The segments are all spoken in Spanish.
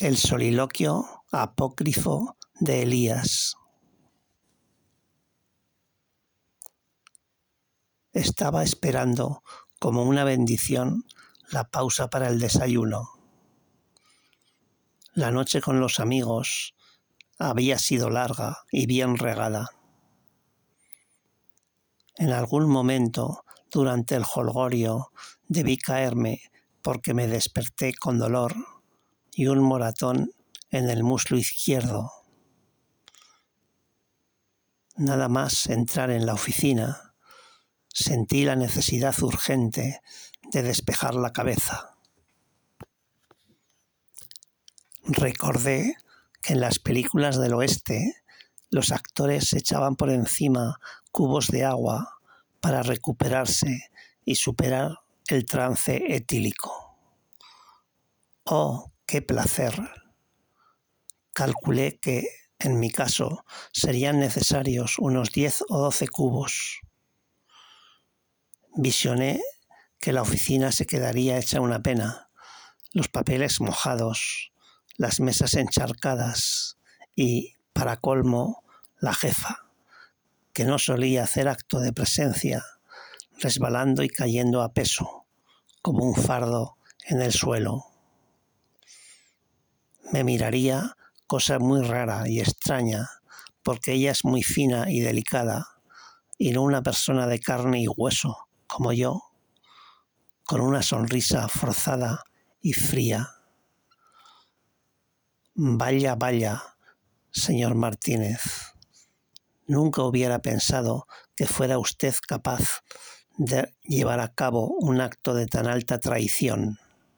El soliloquio apócrifo de Elías. Estaba esperando, como una bendición, la pausa para el desayuno. La noche con los amigos había sido larga y bien regada. En algún momento, durante el jolgorio, debí caerme porque me desperté con dolor y un moratón en el muslo izquierdo. Nada más entrar en la oficina, sentí la necesidad urgente de despejar la cabeza. Recordé que en las películas del oeste los actores se echaban por encima cubos de agua para recuperarse y superar el trance etílico. ¡Oh, qué placer! Calculé que, en mi caso, serían necesarios unos 10 o 12 cubos. Visioné que la oficina se quedaría hecha una pena, los papeles mojados, las mesas encharcadas y, para colmo, la jefa, que no solía hacer acto de presencia, resbalando y cayendo a peso, como un fardo en el suelo. Me miraría, cosa muy rara y extraña, porque ella es muy fina y delicada, y no una persona de carne y hueso, como yo, con una sonrisa forzada y fría. Vaya, vaya, señor Martínez. Nunca hubiera pensado que fuera usted capaz de llevar a cabo un acto de tan alta traición.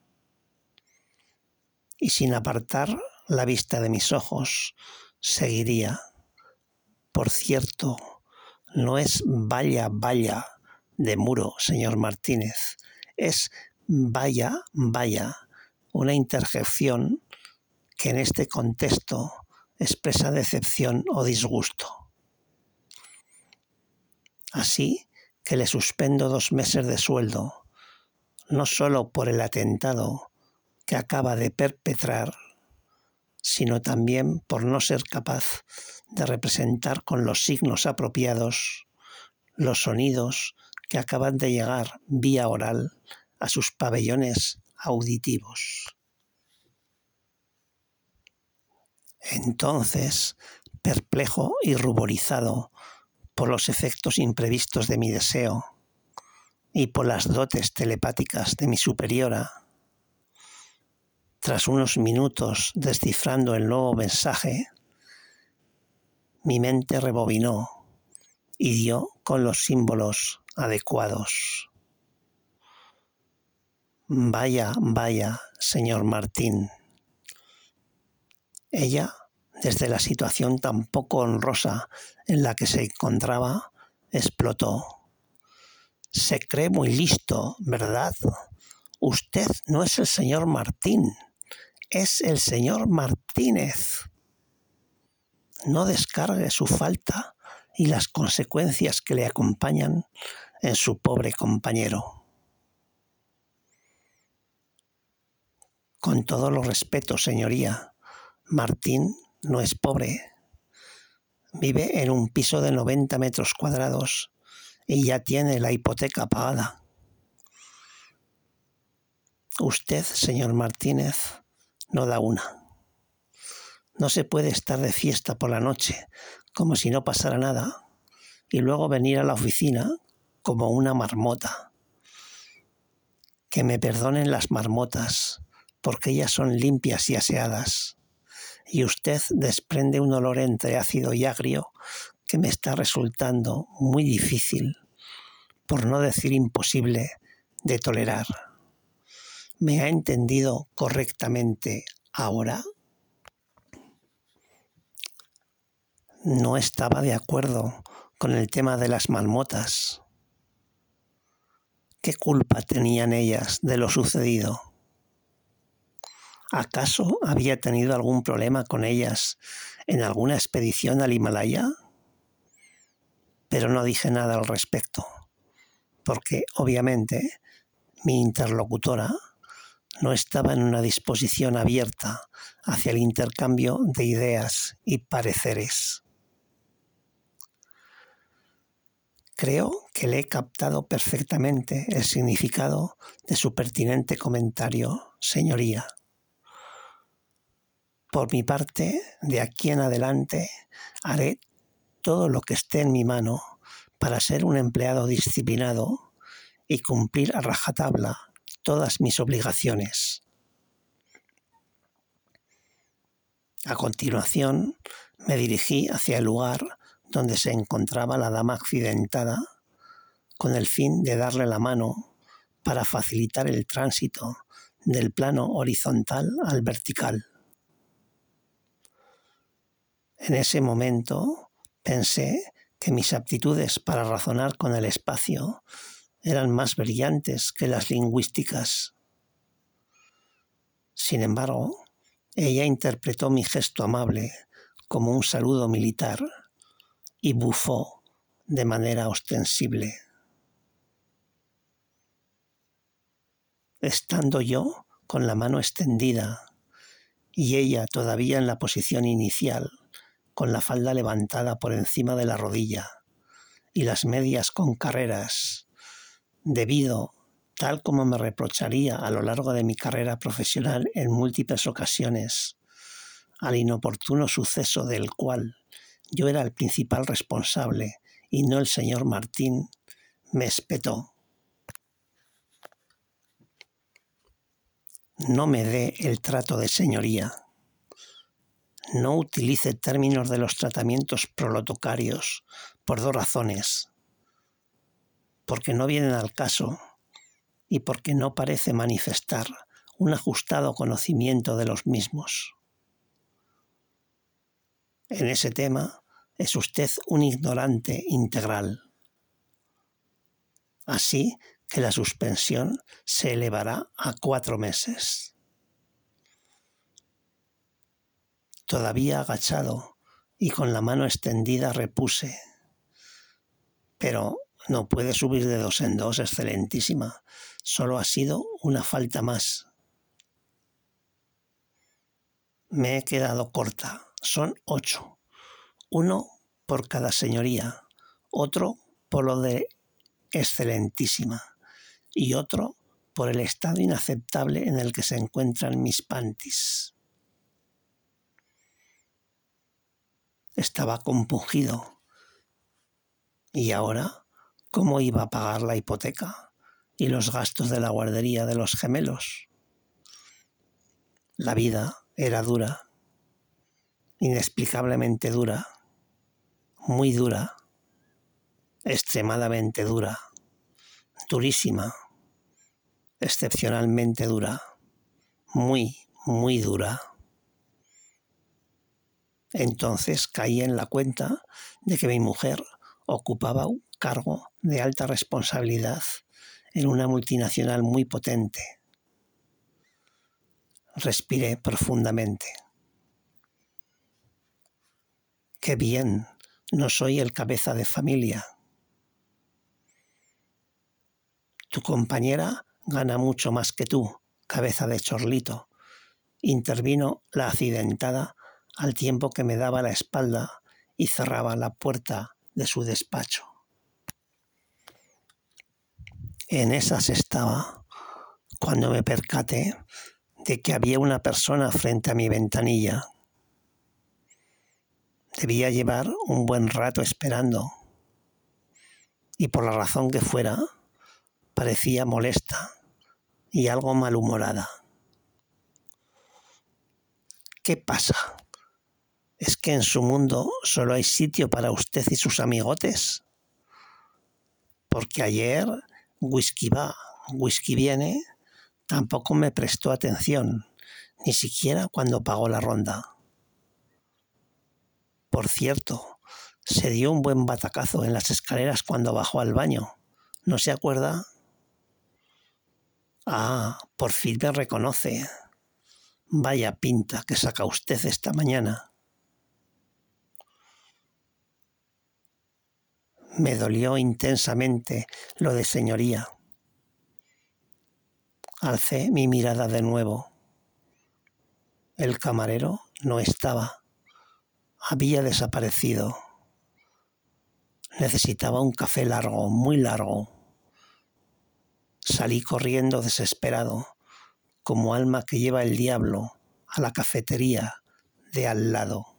Y sin apartar la vista de mis ojos, seguiría. Por cierto, no es vaya, vaya de muro, señor Martínez. Es vaya, vaya, una interjección que en este contexto expresa decepción o disgusto. Así que le suspendo 2 meses de sueldo, no solo por el atentado que acaba de perpetrar, sino también por no ser capaz de representar con los signos apropiados los sonidos que acaban de llegar vía oral a sus pabellones auditivos. Entonces, perplejo y ruborizado por los efectos imprevistos de mi deseo y por las dotes telepáticas de mi superiora, tras unos minutos descifrando el nuevo mensaje, mi mente rebobinó y dio con los símbolos adecuados. Vaya, vaya, señor Martín. Ella, desde la situación tan poco honrosa en la que se encontraba, explotó. Se cree muy listo, ¿verdad? Usted no es el señor Martín, es el señor Martínez. No descargue su falta y las consecuencias que le acompañan en su pobre compañero. Con todos los respetos, señoría, Martín no es pobre. Vive en un piso de 90 metros cuadrados y ya tiene la hipoteca pagada. Usted, señor Martínez, no da una. No se puede estar de fiesta por la noche como si no pasara nada y luego venir a la oficina como una marmota. Que me perdonen las marmotas, porque ellas son limpias y aseadas, y usted desprende un olor entre ácido y agrio que me está resultando muy difícil, por no decir imposible, de tolerar. ¿Me ha entendido correctamente ahora? No estaba de acuerdo con el tema de las marmotas. ¿Qué culpa tenían ellas de lo sucedido? ¿Acaso había tenido algún problema con ellas en alguna expedición al Himalaya? Pero no dije nada al respecto, porque obviamente mi interlocutora no estaba en una disposición abierta hacia el intercambio de ideas y pareceres. Creo que le he captado perfectamente el significado de su pertinente comentario, señoría. Por mi parte, de aquí en adelante, haré todo lo que esté en mi mano para ser un empleado disciplinado y cumplir a rajatabla todas mis obligaciones. A continuación, me dirigí hacia el lugar donde se encontraba la dama accidentada, con el fin de darle la mano para facilitar el tránsito del plano horizontal al vertical. En ese momento pensé que mis aptitudes para razonar con el espacio eran más brillantes que las lingüísticas. Sin embargo, ella interpretó mi gesto amable como un saludo militar y bufó de manera ostensible. Estando yo con la mano extendida y ella todavía en la posición inicial, con la falda levantada por encima de la rodilla y las medias con carreras, debido, tal como me reprocharía a lo largo de mi carrera profesional en múltiples ocasiones, al inoportuno suceso del cual yo era el principal responsable y no el señor Martín, me espetó. No me dé el trato de señoría. No utilice términos de los tratamientos prolotocarios por dos razones. Porque no vienen al caso y porque no parece manifestar un ajustado conocimiento de los mismos. En ese tema es usted un ignorante integral. Así que la suspensión se elevará a 4 meses. Todavía agachado y con la mano extendida repuse: pero no puede subir de 2 en 2, excelentísima. Solo ha sido una falta más. Me he quedado corta. Son 8. Uno por cada señoría, otro por lo de excelentísima y otro por el estado inaceptable en el que se encuentran mis panties. Estaba compungido. ¿Y ahora cómo iba a pagar la hipoteca y los gastos de la guardería de los gemelos? La vida era dura, inexplicablemente dura, muy dura, extremadamente dura, durísima, excepcionalmente dura, muy, muy dura. Entonces caí en la cuenta de que mi mujer ocupaba un cargo de alta responsabilidad en una multinacional muy potente. Respiré profundamente. ¡Qué bien! No soy el cabeza de familia. Tu compañera gana mucho más que tú, cabeza de chorlito. Intervino la accidentada al tiempo que me daba la espalda y cerraba la puerta de su despacho. En esas estaba cuando me percaté de que había una persona frente a mi ventanilla. Debía llevar un buen rato esperando y por la razón que fuera, parecía molesta y algo malhumorada. ¿Qué pasa? ¿Es que en su mundo solo hay sitio para usted y sus amigotes? Porque ayer whisky va, whisky viene, tampoco me prestó atención, ni siquiera cuando pagó la ronda. Por cierto, se dio un buen batacazo en las escaleras cuando bajó al baño. ¿No se acuerda? Ah, por fin me reconoce. Vaya pinta que saca usted esta mañana. Me dolió intensamente lo de señoría. Alcé mi mirada de nuevo. El camarero no estaba. Había desaparecido. Necesitaba un café largo, muy largo. Salí corriendo desesperado, como alma que lleva el diablo, a la cafetería de al lado.